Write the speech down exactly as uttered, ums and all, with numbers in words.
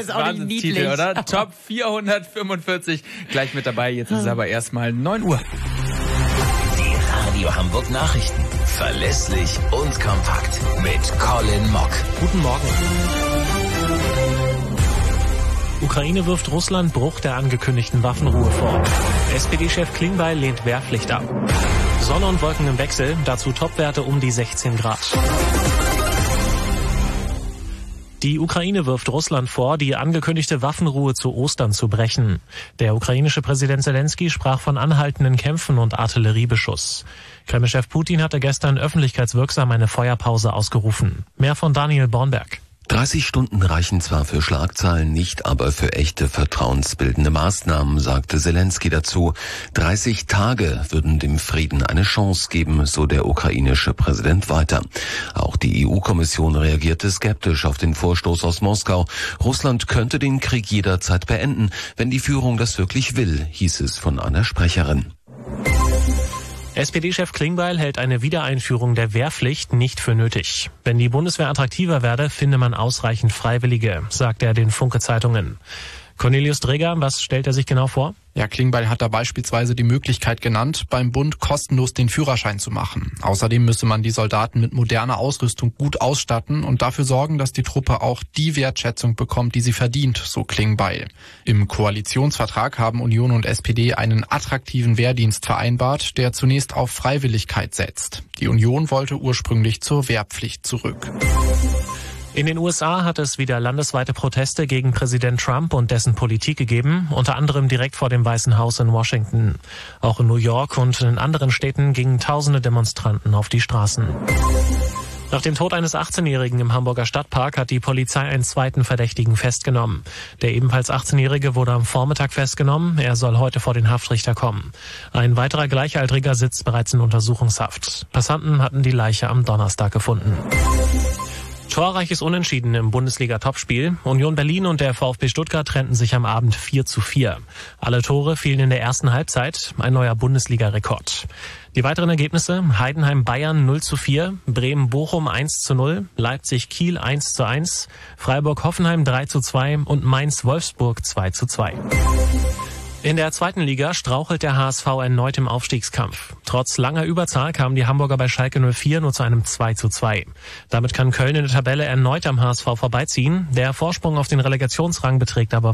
ist auch nicht niedlich. Titel, oder? Top vierhundertfünfundvierzig. Gleich mit dabei. Jetzt ist es aber erstmal neun Uhr. Die Radio Hamburg Nachrichten. Verlässlich und kompakt. Mit Colin Mock. Guten Morgen. Ukraine wirft Russland Bruch der angekündigten Waffenruhe vor. S P D-Chef Klingbeil lehnt Wehrpflicht ab. Sonne und Wolken im Wechsel, dazu Topwerte um die sechzehn Grad. Die Ukraine wirft Russland vor, die angekündigte Waffenruhe zu Ostern zu brechen. Der ukrainische Präsident Zelensky sprach von anhaltenden Kämpfen und Artilleriebeschuss. Kreml-Chef Putin hatte gestern öffentlichkeitswirksam eine Feuerpause ausgerufen. Mehr von Daniel Bornberg. dreißig Stunden reichen zwar für Schlagzeilen nicht, aber für echte vertrauensbildende Maßnahmen, sagte Zelensky dazu. dreißig Tage würden dem Frieden eine Chance geben, so der ukrainische Präsident weiter. Auch die E U-Kommission reagierte skeptisch auf den Vorstoß aus Moskau. Russland könnte den Krieg jederzeit beenden, wenn die Führung das wirklich will, hieß es von einer Sprecherin. S P D-Chef Klingbeil hält eine Wiedereinführung der Wehrpflicht nicht für nötig. Wenn die Bundeswehr attraktiver werde, finde man ausreichend Freiwillige, sagt er den Funke-Zeitungen. Cornelius Dreger, was stellt er sich genau vor? Ja, Klingbeil hat da beispielsweise die Möglichkeit genannt, beim Bund kostenlos den Führerschein zu machen. Außerdem müsse man die Soldaten mit moderner Ausrüstung gut ausstatten und dafür sorgen, dass die Truppe auch die Wertschätzung bekommt, die sie verdient, so Klingbeil. Im Koalitionsvertrag haben Union und S P D einen attraktiven Wehrdienst vereinbart, der zunächst auf Freiwilligkeit setzt. Die Union wollte ursprünglich zur Wehrpflicht zurück. In den U S A hat es wieder landesweite Proteste gegen Präsident Trump und dessen Politik gegeben, unter anderem direkt vor dem Weißen Haus in Washington. Auch in New York und in anderen Städten gingen tausende Demonstranten auf die Straßen. Nach dem Tod eines achtzehnjährigen im Hamburger Stadtpark hat die Polizei einen zweiten Verdächtigen festgenommen. Der ebenfalls achtzehnjährige wurde am Vormittag festgenommen. Er soll heute vor den Haftrichter kommen. Ein weiterer Gleichaltriger sitzt bereits in Untersuchungshaft. Passanten hatten die Leiche am Donnerstag gefunden. Torreiches Unentschieden im Bundesliga-Topspiel. Union Berlin und der VfB Stuttgart trennten sich am Abend vier zu vier. Alle Tore fielen in der ersten Halbzeit, ein neuer Bundesliga-Rekord. Die weiteren Ergebnisse: Heidenheim-Bayern null zu vier, Bremen-Bochum eins zu null, Leipzig-Kiel eins zu eins, Freiburg-Hoffenheim drei zu zwei und Mainz-Wolfsburg zwei zu zwei. In der zweiten Liga strauchelt der H S V erneut im Aufstiegskampf. Trotz langer Überzahl kamen die Hamburger bei Schalke null vier nur zu einem zwei zu zwei. Damit kann Köln in der Tabelle erneut am H S V vorbeiziehen. Der Vorsprung auf den Relegationsrang beträgt aber